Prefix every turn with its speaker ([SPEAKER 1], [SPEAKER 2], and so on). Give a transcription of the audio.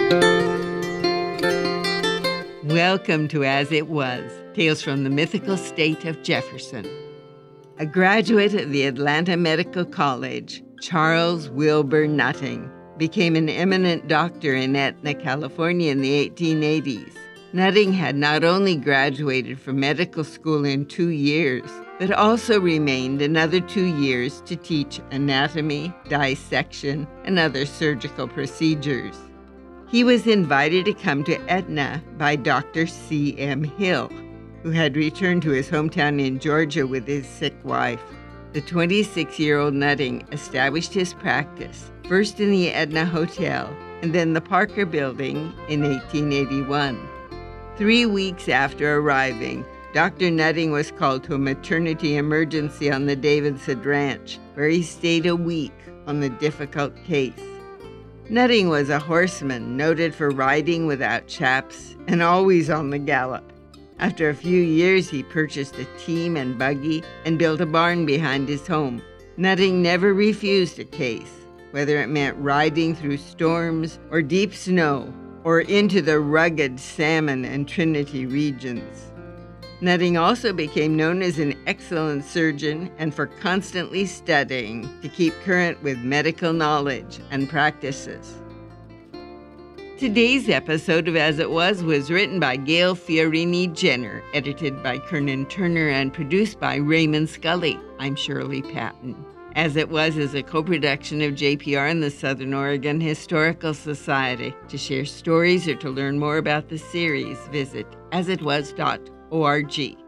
[SPEAKER 1] Welcome to As It Was, Tales from the Mythical State of Jefferson. A graduate of the Atlanta Medical College, Charles Wilbur Nutting became an eminent doctor in Etna, California in the 1880s. Nutting had not only graduated from medical school in 2 years, but also remained another 2 years to teach anatomy, dissection, and other surgical procedures. He was invited to come to Etna by Dr. C.M. Hill, who had returned to his hometown in Georgia with his sick wife. The 26-year-old Nutting established his practice, first in the Etna Hotel and then the Parker Building in 1881. 3 weeks after arriving, Dr. Nutting was called to a maternity emergency on the Davidson Ranch, where he stayed a week on the difficult case. Nutting was a horseman noted for riding without chaps and always on the gallop. After a few years, he purchased a team and buggy and built a barn behind his home. Nutting never refused a case, whether it meant riding through storms or deep snow or into the rugged Salmon and Trinity regions. Nutting also became known as an excellent surgeon and for constantly studying to keep current with medical knowledge and practices. Today's episode of As It Was written by Gail Fiorini Jenner, edited by Kernan Turner, and produced by Raymond Scully. I'm Shirley Patton. As It Was is a co-production of JPR and the Southern Oregon Historical Society. To share stories or to learn more about the series, visit asitwas.org.